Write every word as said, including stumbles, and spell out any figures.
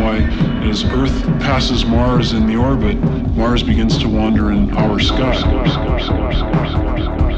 why as Earth passes Mars in the orbit, Mars begins to wander in our sky.